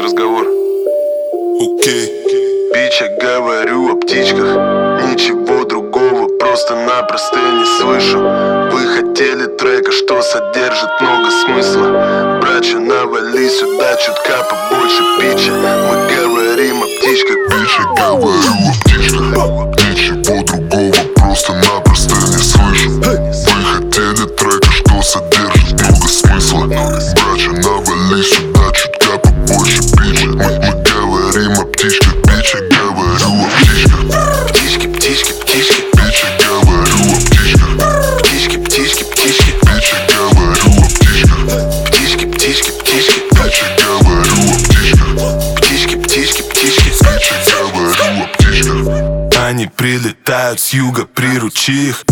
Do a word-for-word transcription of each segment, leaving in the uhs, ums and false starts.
разговор. Окей. Бич, я говорю о птичках. Ничего другого просто-напросто не слышу. Вы хотели трека, что содержит много смысла. Братья, навали сюда чутка побольше питча. Мы говорим о птичках. Бич, я говорю о птичках. Ничего другого просто-напросто не слышу. Вы хотели трека, что содержит много смысла. Братья, навали сюда чутка побольше питча. Мы, мы говорим о птичках. Бич, я говорю о птичках. Птички, птички, птички. Бич, я говорю о птичках. Птички, птички, птички. Бич, я говорю о птичках. Птички, птички, птички. Бич, я говорю о птичках. Птички, птички, птички. Бич, я говорю о птичках. Они прилетают с юга, приручи их.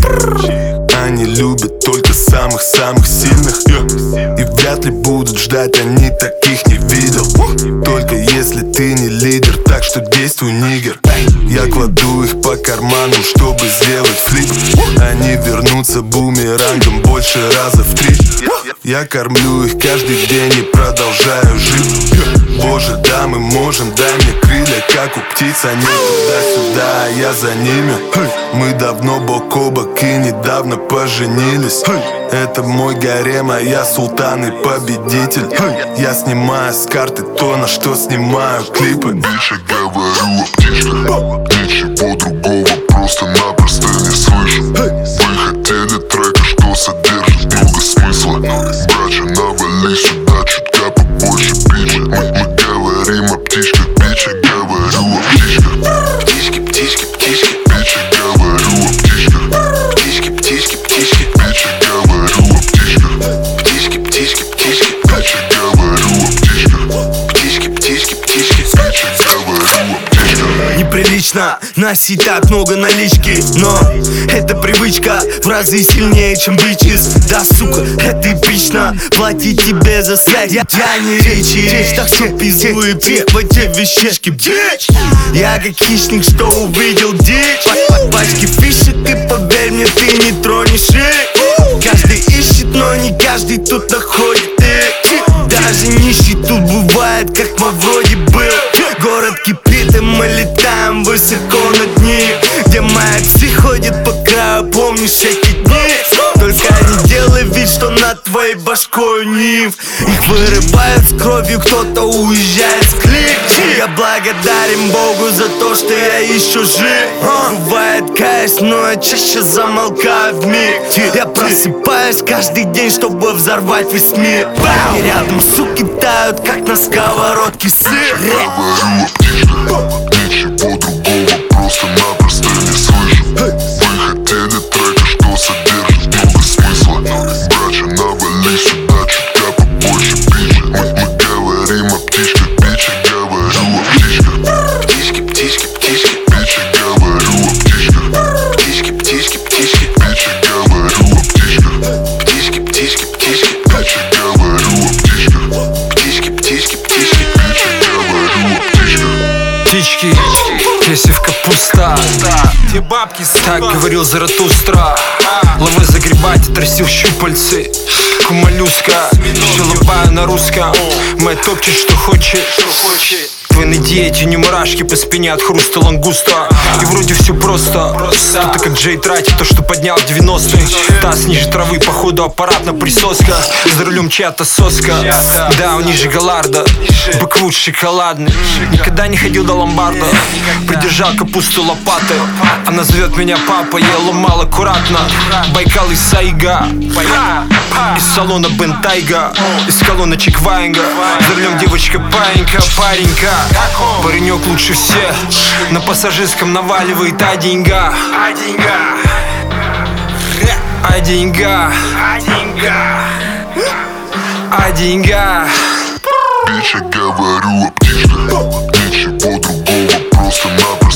Они любят только самых-самых сильных. И вряд ли будут ждать, они таких не видел. Только если ты не лидер, так что действуй, нигер. Я кладу их по карманам, чтобы сделать флип. Они вернутся бумерангом больше раза в три. Я кормлю их каждый день и продолжаю жить. Боже, да, мы можем, дай мне крылья, как у птиц. Они туда-сюда, а я за ними. Мы давно бок о бок и недавно поженились. Это мой гарем, а я султан и победитель. Я снимаю с карты то, на что снимаю клипы. Бич, я говорю о птичках. Ничего другого просто-напросто не слышу. Вы хотели трека, что содержит много смысла. Братья, навали сюда чутка побольше питча. Мы, мы говорим о птичках. Бич, я говорю о птичках. Птички, птички, птички. Бич, я говорю о птичках. Птички, птички, птички. Бич, я говорю о птичках. Птички, птички, птички. Бич, я говорю о птичках. Птички, птички, птички. Бич, я говорю о птичках. Неприлично носить так много налички, но это привычка в разы сильнее, чем бичес. Да, сука, это эпично, платить тебе за секс. Я, я не речи, речь, так что пиздую пить в эти вещички, бич. Я как хищник, что увидел дичь. Под пачки фишек, ты поверь мне, ты не тронешь их. Каждый ищет, но не каждый тут находит их. Даже нищий тут бывает, как мы вроде был. Город кипит, и мы летаем высоко над ним. Где мои псы ходят по краю, помнишь эти дни? Только не делай вид, что над твоей башкой нимф. Их вырывают с кровью, кто-то уезжает с клик. Я благодарен Богу за то, что я еще жив. Бывает каюсь, но я чаще замолкаю вмиг. Я просыпаюсь каждый день, чтобы взорвать весь мир. И рядом суки тают, как на сковородке сыр. Говорю о птичках. Ничего другого просто-напросто не слышу. Вы хотели трека, что содержит много смысла. Братья, навали сюда чутка побольше питча. Мы, мы говорим о птичках. Бич, я говорю о птичках. Птички, птички, птички. Бич, я говорю о птичках. Птички, птички, птички. Бич, я говорю о птичках. Птички, птички, птички. Бич, я говорю о птичках. Птички, птички, птички. Бич, я говорю о птичках. Птички, плесевка пуста. Те бабки, Так говорил Заратустра. Лавы загребать, отрастил щупальцы. Кумалюска, шелупаю на русском. Моя топчет, что хочет. Твои надеяти, не мурашки по спине от хруста лангуста. И вроде все просто. Кто-то как Джей тратит то, что поднял в девяностые. Таз ниже травы, походу аппаратна присоска. За рулем чья-то соска. Да, у них же галарда. Бэквуд шоколадный. Никогда не ходил до ломбарда. Придержал капусту лопатой. Она зовет меня папа, я ломал аккуратно. Байкал из Сайга. Из салона Бентайга. Из колоночек Ваенга. За рулем девочка паинька, паренька. Паренек лучше всех. На пассажирском наваливает о деньгах. а деньга, О деньгах. а деньга. О деньгах. Бич, я говорю о птичках. Ничего другого просто-напросто